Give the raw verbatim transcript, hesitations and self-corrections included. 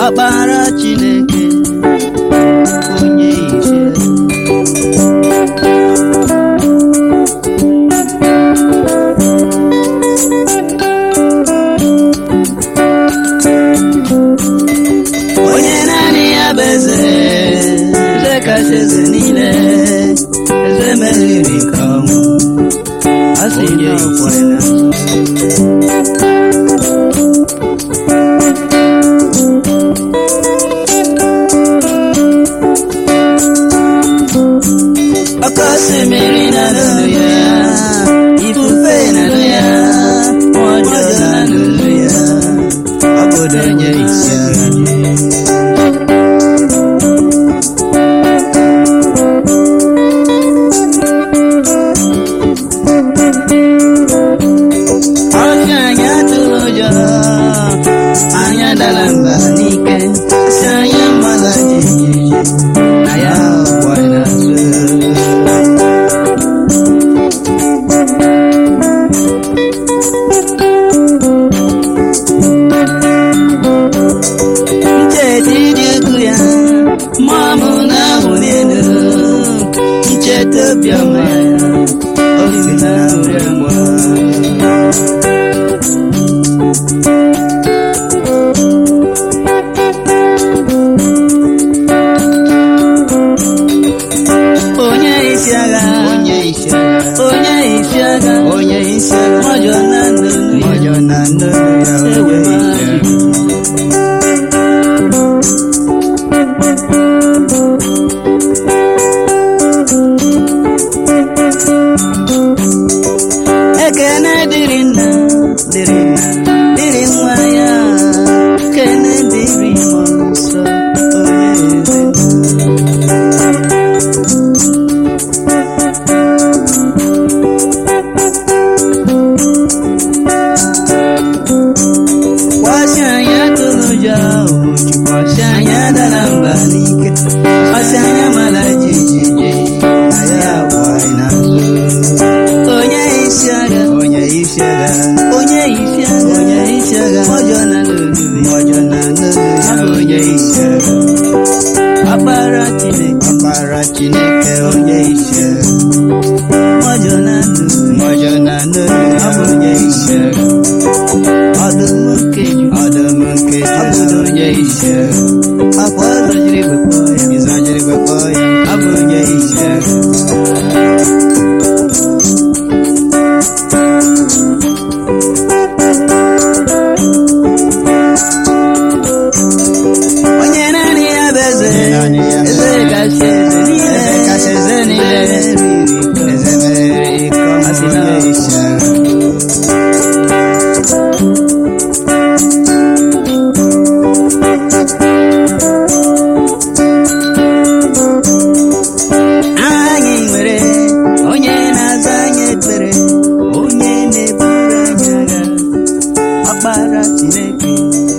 Ọkpara Chineke onye isi onye naanị ya bụ eze eze kasị eze niile eze meriri nke ọnwụ asị nye ọkwa ya ọkọ osimiri na n'olu ya ifufe na n'olu ya ọjọọ na n'olu ya ọ bụdo onye isi agha ọsị anyị atụrụ ụjọ anyị adala mba n'ike si anyị mmadụ jijiji na ya ọgbọ n'azụ Obiọma ya osi na nri agwa onye isi agha onye isi agha onye isi agha onye isi agha ọjọọ na ndụ ọjọọ na ndụ ya ewe ekene dịrị nna dịrị nna dịrị nwa ya kene dịrị mmụọ nsọ onye eze kwasị anyị atụrụ ụjọ obochi kwasị anyị adala mba n'ike kwasị anyị amala jijiji na ya bụ anyị n'azụ onye isi agha onye isi agha onye isi agha onye isi agha ọjọọ na n'olu ọjọọ na n'olu ya onye isi agha ọkpara Chineke ọkpara Chineke onye isi agha ọjọọ na n'olu ọjọọ na n'olu ya onye isi agha ọdụm nkeju ọdụm nkeju ọ bụ onye isi agha akwa ọzọjiri gbekpọ ya ịzọjiri gbekpọ ya ọ bụ onye isi agha onye naanị ya bụ eze eze kasị eze niile kasị eze niile eze meriri iko asị na isi agha anyị nwere onye na-aza anyị ekpere onye na-eburu anyị agha ọkpara Chineke